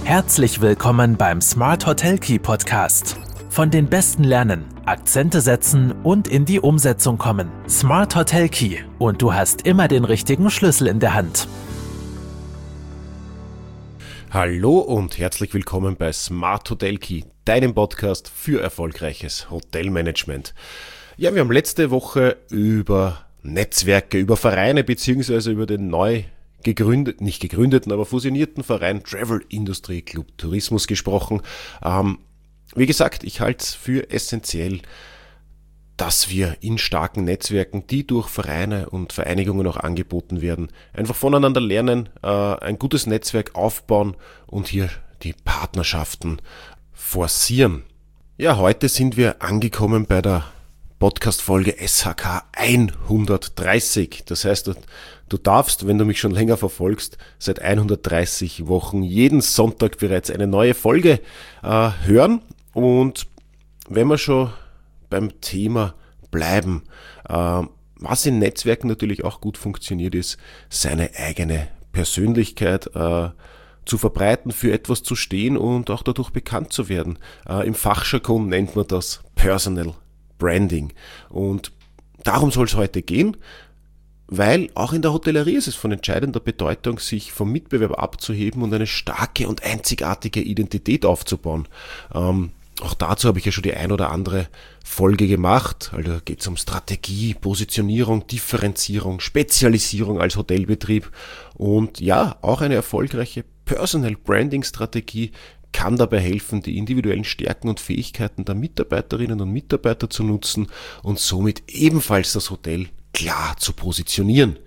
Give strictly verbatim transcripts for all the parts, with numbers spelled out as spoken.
Herzlich willkommen beim Smart Hotel Key Podcast. Von den Besten lernen, Akzente setzen und in die Umsetzung kommen. Smart Hotel Key und du hast immer den richtigen Schlüssel in der Hand. Hallo und herzlich willkommen bei Smart Hotel Key, deinem Podcast für erfolgreiches Hotelmanagement. Ja, wir haben letzte Woche über Netzwerke, über Vereine bzw. über den neu gegründet, nicht gegründeten, aber fusionierten Verein Travel Industry Club Tourismus gesprochen. Ähm, wie gesagt, ich halte es für essentiell, dass wir in starken Netzwerken, die durch Vereine und Vereinigungen auch angeboten werden, einfach voneinander lernen, äh, ein gutes Netzwerk aufbauen und hier die Partnerschaften forcieren. Ja, heute sind wir angekommen bei der Podcast-Folge S H K hundertdreißig. Das heißt, du, du darfst, wenn du mich schon länger verfolgst, seit hundertdreißig Wochen jeden Sonntag bereits eine neue Folge äh, hören. Und wenn wir schon beim Thema bleiben, äh, was in Netzwerken natürlich auch gut funktioniert, ist, seine eigene Persönlichkeit äh, zu verbreiten, für etwas zu stehen und auch dadurch bekannt zu werden. Äh, Im Fachjargon nennt man das Personal Branding. Und darum soll es heute gehen, weil auch in der Hotellerie ist es von entscheidender Bedeutung, sich vom Mitbewerber abzuheben und eine starke und einzigartige Identität aufzubauen. Ähm, auch dazu habe ich ja schon die ein oder andere Folge gemacht. Also geht es um Strategie, Positionierung, Differenzierung, Spezialisierung als Hotelbetrieb und ja, auch eine erfolgreiche Personal Branding Strategie kann dabei helfen, die individuellen Stärken und Fähigkeiten der Mitarbeiterinnen und Mitarbeiter zu nutzen und somit ebenfalls das Hotel klar zu positionieren.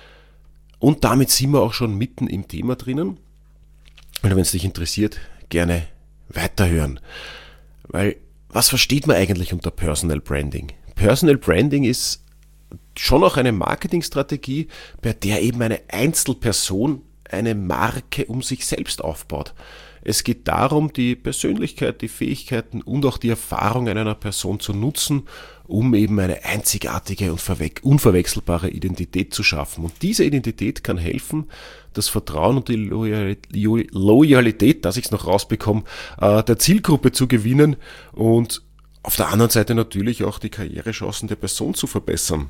Und damit sind wir auch schon mitten im Thema drinnen. Und wenn es dich interessiert, gerne weiterhören. Weil, was versteht man eigentlich unter Personal Branding? Personal Branding ist schon auch eine Marketingstrategie, bei der eben eine Einzelperson eine Marke um sich selbst aufbaut. Es geht darum, die Persönlichkeit, die Fähigkeiten und auch die Erfahrungen einer Person zu nutzen, um eben eine einzigartige und unverwechselbare Identität zu schaffen. Und diese Identität kann helfen, das Vertrauen und die Loyalität, dass ich es noch rausbekomme, der Zielgruppe zu gewinnen und auf der anderen Seite natürlich auch die Karrierechancen der Person zu verbessern.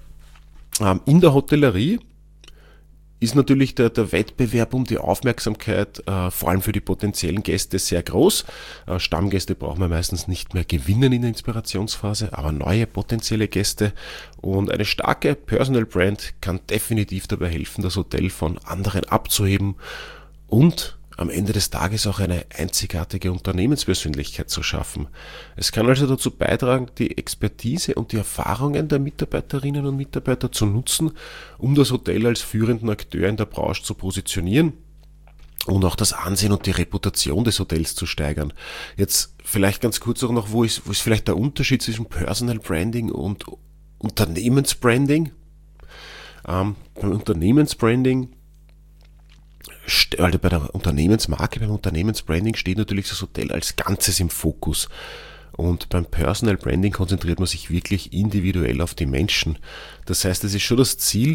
In der Hotellerie ist natürlich der, der Wettbewerb um die Aufmerksamkeit, äh, vor allem für die potenziellen Gäste, sehr groß. Äh, Stammgäste brauchen wir meistens nicht mehr gewinnen in der Inspirationsphase, aber neue potenzielle Gäste. Und eine starke Personal Brand kann definitiv dabei helfen, das Hotel von anderen abzuheben und am Ende des Tages auch eine einzigartige Unternehmenspersönlichkeit zu schaffen. Es kann also dazu beitragen, die Expertise und die Erfahrungen der Mitarbeiterinnen und Mitarbeiter zu nutzen, um das Hotel als führenden Akteur in der Branche zu positionieren und auch das Ansehen und die Reputation des Hotels zu steigern. Jetzt vielleicht ganz kurz auch noch, wo ist, wo ist vielleicht der Unterschied zwischen Personal Branding und Unternehmensbranding? Ähm, beim Unternehmensbranding Also bei der Unternehmensmarke, beim Unternehmensbranding steht natürlich das Hotel als Ganzes im Fokus. Und beim Personal Branding konzentriert man sich wirklich individuell auf die Menschen. Das heißt, es ist schon das Ziel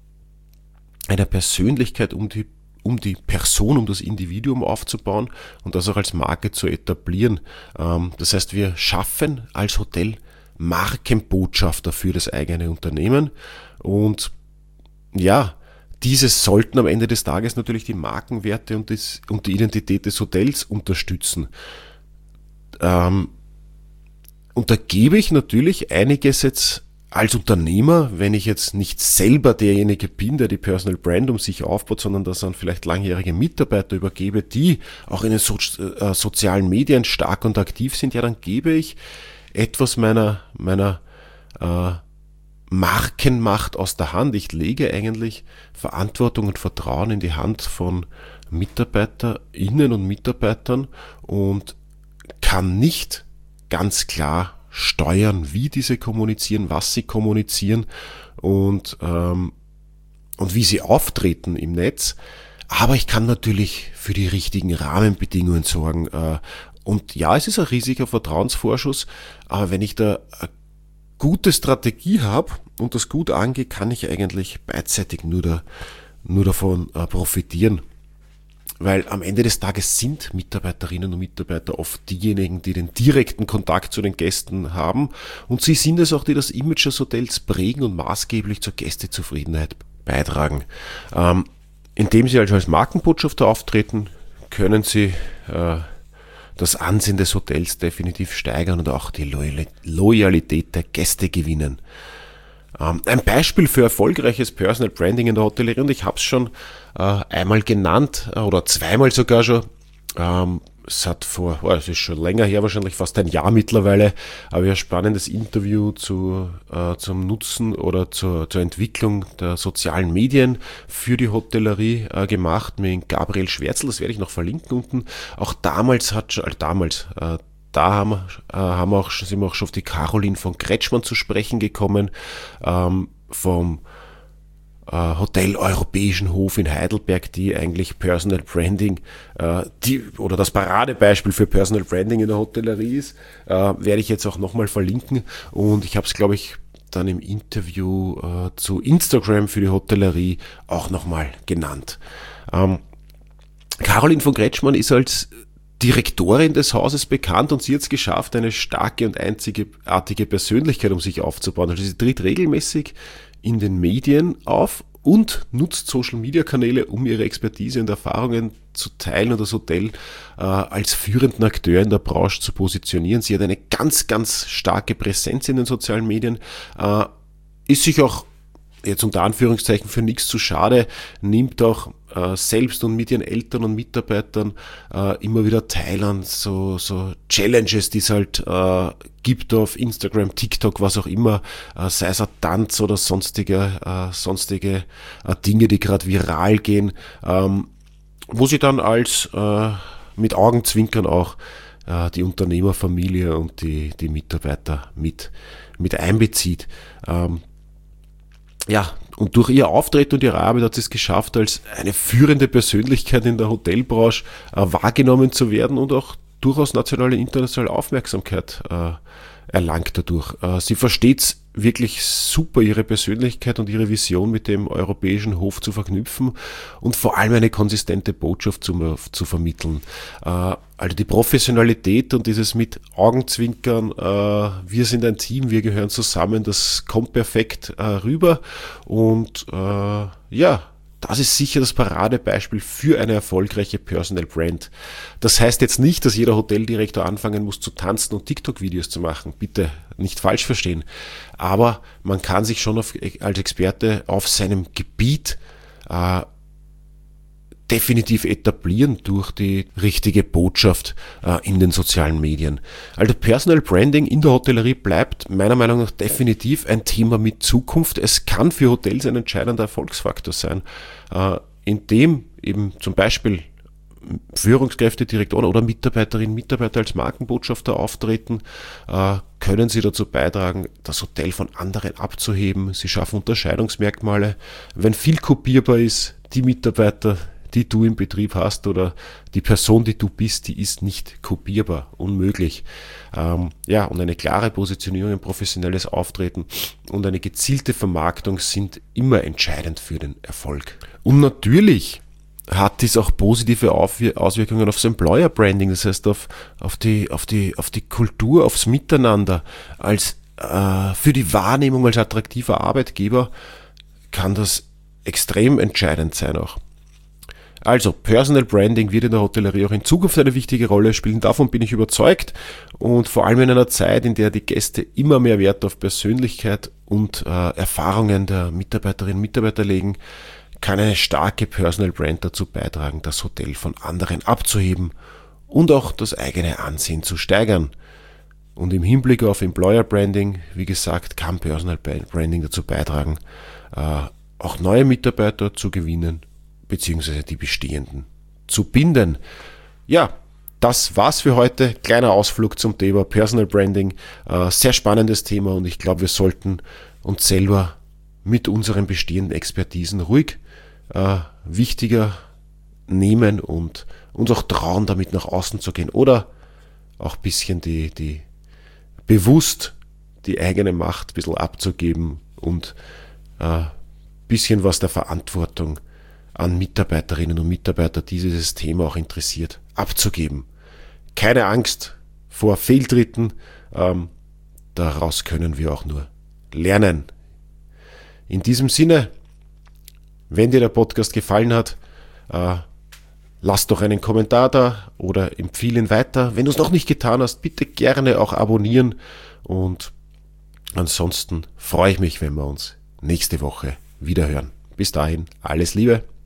einer Persönlichkeit, um die, um die Person, um das Individuum aufzubauen und das auch als Marke zu etablieren. Das heißt, wir schaffen als Hotel Markenbotschafter für das eigene Unternehmen und ja, diese sollten am Ende des Tages natürlich die Markenwerte und, das, und die Identität des Hotels unterstützen. Ähm, und da gebe ich natürlich einiges jetzt als Unternehmer, wenn ich jetzt nicht selber derjenige bin, der die Personal Brand um sich aufbaut, sondern das an vielleicht langjährige Mitarbeiter übergebe, die auch in den so, äh, sozialen Medien stark und aktiv sind, ja, dann gebe ich etwas meiner, meiner äh, Markenmacht aus der Hand. Ich lege eigentlich Verantwortung und Vertrauen in die Hand von MitarbeiterInnen und Mitarbeitern und kann nicht ganz klar steuern, wie diese kommunizieren, was sie kommunizieren und, ähm, und wie sie auftreten im Netz. Aber ich kann natürlich für die richtigen Rahmenbedingungen sorgen. Äh, und ja, es ist ein riesiger Vertrauensvorschuss, aber wenn ich da gute Strategie habe und das gut angehe, kann ich eigentlich beidseitig nur, da, nur davon äh, profitieren. weil am Ende des Tages sind Mitarbeiterinnen und Mitarbeiter oft diejenigen, die den direkten Kontakt zu den Gästen haben, und sie sind es auch, die das Image des Hotels prägen und maßgeblich zur Gästezufriedenheit beitragen. Ähm, indem sie also als Markenbotschafter auftreten, können sie äh, das Ansehen des Hotels definitiv steigern und auch die Loyalität der Gäste gewinnen. Ähm, ein Beispiel für erfolgreiches Personal Branding in der Hotellerie, und ich habe es schon äh, einmal genannt äh, oder zweimal sogar schon. Ähm, es hat vor, oh, es ist schon länger her, wahrscheinlich fast ein Jahr mittlerweile, aber ein spannendes Interview zu, äh, zum Nutzen oder zur, zur Entwicklung der sozialen Medien für die Hotellerie äh, gemacht mit Gabriel Schwärzel, das werde ich noch verlinken unten. Auch damals hat schon, äh, damals, äh, da haben wir, äh, haben wir auch, sind wir auch schon auf die Caroline von Kretschmann zu sprechen gekommen, ähm, vom Hotel Europäischen Hof in Heidelberg, die eigentlich Personal Branding, äh, die oder das Paradebeispiel für Personal Branding in der Hotellerie ist, äh, werde ich jetzt auch nochmal verlinken, und ich habe es, glaube ich, dann im Interview äh, zu Instagram für die Hotellerie auch nochmal genannt. Ähm, Caroline von Kretschmann ist als Direktorin des Hauses bekannt, und sie hat es geschafft, eine starke und einzigartige Persönlichkeit um sich aufzubauen. Also sie tritt regelmäßig in den Medien auf und nutzt Social-Media-Kanäle, um ihre Expertise und Erfahrungen zu teilen und das Hotel äh, als führenden Akteur in der Branche zu positionieren. Sie hat eine ganz, ganz starke Präsenz in den sozialen Medien, äh, ist sich auch jetzt unter Anführungszeichen für nichts zu schade, nimmt auch äh, selbst und mit ihren Eltern und Mitarbeitern äh, immer wieder teil an so, so Challenges, die es halt äh, gibt auf Instagram, TikTok, was auch immer, äh, sei es ein Tanz oder sonstige, äh, sonstige äh, Dinge, die gerade viral gehen, ähm, wo sie dann als äh, mit Augenzwinkern auch äh, die Unternehmerfamilie und die, die Mitarbeiter mit, mit einbezieht. Ähm, Ja, und durch ihr Auftreten und ihre Arbeit hat sie es geschafft, als eine führende Persönlichkeit in der Hotelbranche äh, wahrgenommen zu werden und auch durchaus nationale und internationale Aufmerksamkeit äh, erlangt dadurch. Äh, sie versteht es wirklich super, ihre Persönlichkeit und ihre Vision mit dem Europäischen Hof zu verknüpfen und vor allem eine konsistente Botschaft zu, zu vermitteln. Äh, also die Professionalität und dieses mit Augenzwinkern, äh, wir sind ein Team, wir gehören zusammen, das kommt perfekt äh, rüber, und äh, ja, das ist sicher das Paradebeispiel für eine erfolgreiche Personal Brand. Das heißt jetzt nicht, dass jeder Hoteldirektor anfangen muss zu tanzen und TikTok-Videos zu machen. Bitte nicht falsch verstehen. Aber man kann sich schon auf, als Experte auf seinem Gebiet äh, definitiv etablieren durch die richtige Botschaft äh, in den sozialen Medien. Also Personal Branding in der Hotellerie bleibt meiner Meinung nach definitiv ein Thema mit Zukunft. Es kann für Hotels ein entscheidender Erfolgsfaktor sein, äh, indem eben zum Beispiel Führungskräfte, Direktoren oder Mitarbeiterinnen, Mitarbeiter als Markenbotschafter auftreten, äh, können sie dazu beitragen, das Hotel von anderen abzuheben. Sie schaffen Unterscheidungsmerkmale. Wenn viel kopierbar ist, die Mitarbeiter, die du im Betrieb hast, oder die Person, die du bist, die ist nicht kopierbar, unmöglich. Ähm, ja, und eine klare Positionierung, ein professionelles Auftreten und eine gezielte Vermarktung sind immer entscheidend für den Erfolg. Und natürlich hat dies auch positive Auswirkungen aufs Employer Branding, das heißt auf, auf, die, auf, die, auf die Kultur, aufs Miteinander. Als, äh, für die Wahrnehmung als attraktiver Arbeitgeber kann das extrem entscheidend sein auch. Also, Personal Branding wird in der Hotellerie auch in Zukunft eine wichtige Rolle spielen, davon bin ich überzeugt, und vor allem in einer Zeit, in der die Gäste immer mehr Wert auf Persönlichkeit und äh, Erfahrungen der Mitarbeiterinnen und Mitarbeiter legen, kann eine starke Personal Brand dazu beitragen, das Hotel von anderen abzuheben und auch das eigene Ansehen zu steigern. Und im Hinblick auf Employer Branding, wie gesagt, kann Personal Branding dazu beitragen, äh, auch neue Mitarbeiter zu gewinnen, beziehungsweise die bestehenden zu binden. Ja, das war's für heute. Kleiner Ausflug zum Thema Personal Branding. Äh, sehr spannendes Thema, und ich glaube, wir sollten uns selber mit unseren bestehenden Expertisen ruhig äh, wichtiger nehmen und uns auch trauen, damit nach außen zu gehen, oder auch ein bisschen die, die bewusst die eigene Macht ein bisschen abzugeben und ein äh, bisschen was der Verantwortung an Mitarbeiterinnen und Mitarbeiter, die dieses Thema auch interessiert, abzugeben. Keine Angst vor Fehltritten, ähm, daraus können wir auch nur lernen. In diesem Sinne, wenn dir der Podcast gefallen hat, äh, lass doch einen Kommentar da oder empfehle ihn weiter. Wenn du es noch nicht getan hast, bitte gerne auch abonnieren. Und ansonsten freue ich mich, wenn wir uns nächste Woche wiederhören. Bis dahin, alles Liebe.